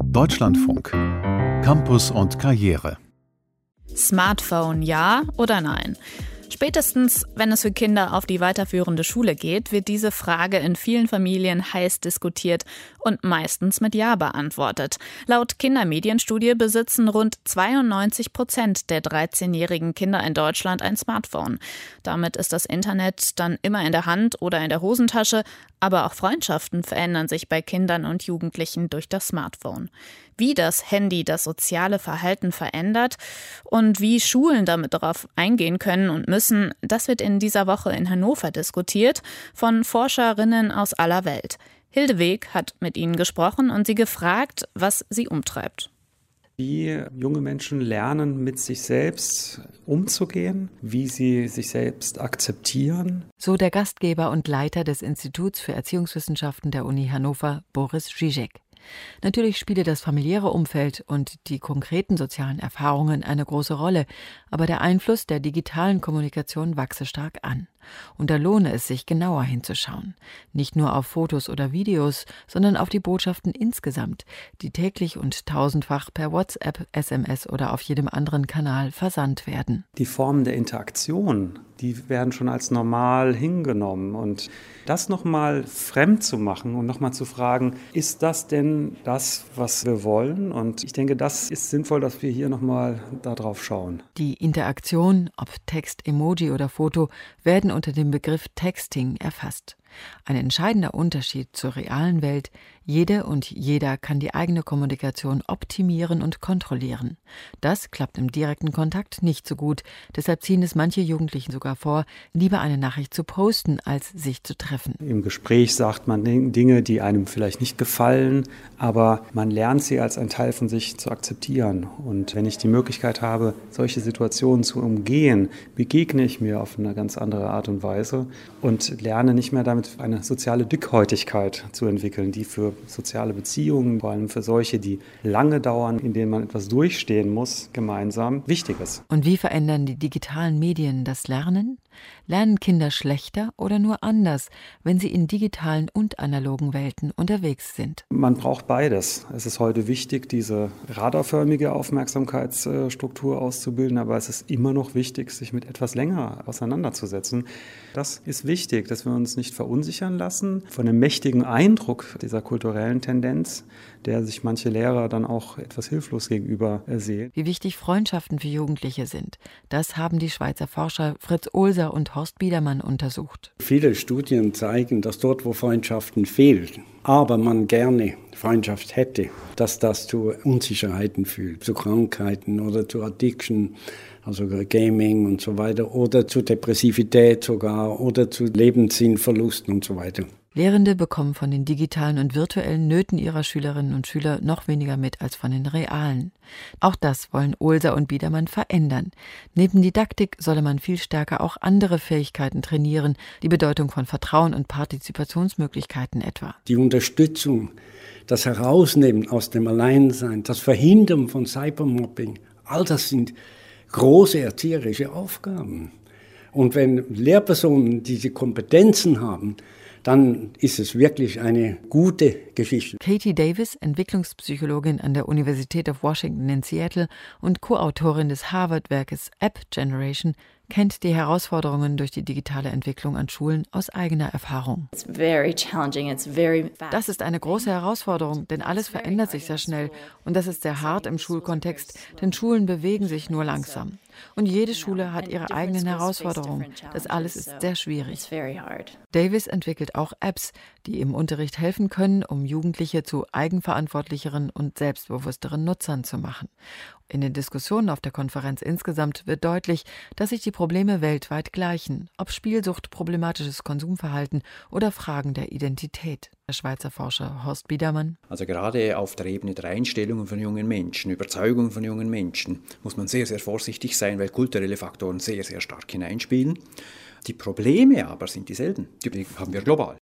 Deutschlandfunk. Campus und Karriere. Smartphone, ja oder nein? Spätestens, wenn es für Kinder auf die weiterführende Schule geht, wird diese Frage in vielen Familien heiß diskutiert und meistens mit Ja beantwortet. Laut Kindermedienstudie besitzen rund 92% der 13-jährigen Kinder in Deutschland ein Smartphone. Damit ist das Internet dann immer in der Hand oder in der Hosentasche, aber auch Freundschaften verändern sich bei Kindern und Jugendlichen durch das Smartphone. Wie das Handy das soziale Verhalten verändert und wie Schulen damit darauf eingehen können und müssen, das wird in dieser Woche in Hannover diskutiert von Forscherinnen aus aller Welt. Hilde Weg hat mit ihnen gesprochen und sie gefragt, was sie umtreibt. Wie junge Menschen lernen, mit sich selbst umzugehen, wie sie sich selbst akzeptieren. So der Gastgeber und Leiter des Instituts für Erziehungswissenschaften der Uni Hannover, Boris Žižek. Natürlich spiele das familiäre Umfeld und die konkreten sozialen Erfahrungen eine große Rolle, aber der Einfluss der digitalen Kommunikation wachse stark an. Und da lohne es sich, genauer hinzuschauen. Nicht nur auf Fotos oder Videos, sondern auf die Botschaften insgesamt, die täglich und tausendfach per WhatsApp, SMS oder auf jedem anderen Kanal versandt werden. Die Formen der Interaktion, die werden schon als normal hingenommen. Und das nochmal fremd zu machen und nochmal zu fragen, ist das denn das, was wir wollen? Und ich denke, das ist sinnvoll, dass wir hier nochmal darauf schauen. Die Interaktion, ob Text, Emoji oder Foto, werden unter dem Begriff Texting erfasst. Ein entscheidender Unterschied zur realen Welt: Jede und jeder kann die eigene Kommunikation optimieren und kontrollieren. Das klappt im direkten Kontakt nicht so gut. Deshalb ziehen es manche Jugendlichen sogar vor, lieber eine Nachricht zu posten, als sich zu treffen. Im Gespräch sagt man Dinge, die einem vielleicht nicht gefallen, aber man lernt sie als ein Teil von sich zu akzeptieren. Und wenn ich die Möglichkeit habe, solche Situationen zu umgehen, begegne ich mir auf eine ganz andere Art und Weise und lerne nicht mehr damit eine soziale Dickhäutigkeit zu entwickeln, die für soziale Beziehungen, vor allem für solche, die lange dauern, in denen man etwas durchstehen muss, gemeinsam wichtig ist. Und wie verändern die digitalen Medien das Lernen? Lernen Kinder schlechter oder nur anders, wenn sie in digitalen und analogen Welten unterwegs sind? Man braucht beides. Es ist heute wichtig, diese radarförmige Aufmerksamkeitsstruktur auszubilden, aber es ist immer noch wichtig, sich mit etwas länger auseinanderzusetzen. Das ist wichtig, dass wir uns nicht verunsichern lassen von dem mächtigen Eindruck dieser kulturellen Tendenz, der sich manche Lehrer dann auch etwas hilflos gegenüber sehen. Wie wichtig Freundschaften für Jugendliche sind, das haben die Schweizer Forscher Fritz Ohlser und Horst Biedermann untersucht. Viele Studien zeigen, dass dort, wo Freundschaften fehlen, aber man gerne Freundschaft hätte, dass das zu Unsicherheiten führt, zu Krankheiten oder zu Addiction, also Gaming und so weiter, oder zu Depressivität sogar oder zu Lebenssinnverlusten und so weiter. Lehrende bekommen von den digitalen und virtuellen Nöten ihrer Schülerinnen und Schüler noch weniger mit als von den realen. Auch das wollen Ohlser und Biedermann verändern. Neben Didaktik solle man viel stärker auch andere Fähigkeiten trainieren, die Bedeutung von Vertrauen und Partizipationsmöglichkeiten etwa. Die Unterstützung, das Herausnehmen aus dem Alleinsein, das Verhindern von Cybermobbing, all das sind große erzieherische Aufgaben. Und wenn Lehrpersonen diese Kompetenzen haben, dann ist es wirklich eine gute Geschichte. Katie Davis, Entwicklungspsychologin an der Universität of Washington in Seattle und Co-Autorin des Harvard-Werkes App Generation, kennt die Herausforderungen durch die digitale Entwicklung an Schulen aus eigener Erfahrung. Das ist eine große Herausforderung, denn alles verändert sich sehr schnell. Und das ist sehr hart im Schulkontext, denn Schulen bewegen sich nur langsam. Und jede Schule hat ihre eigenen Herausforderungen. Das alles ist sehr schwierig. Davis entwickelt auch Apps, die im Unterricht helfen können, um Jugendliche zu eigenverantwortlicheren und selbstbewussteren Nutzern zu machen. In den Diskussionen auf der Konferenz insgesamt wird deutlich, dass sich die Probleme weltweit gleichen, ob Spielsucht, problematisches Konsumverhalten oder Fragen der Identität. Der Schweizer Forscher Horst Biedermann. Also gerade auf der Ebene der Einstellungen von jungen Menschen, Überzeugungen von jungen Menschen, muss man sehr, sehr vorsichtig sein, weil kulturelle Faktoren sehr, sehr stark hineinspielen. Die Probleme aber sind dieselben, die haben wir global.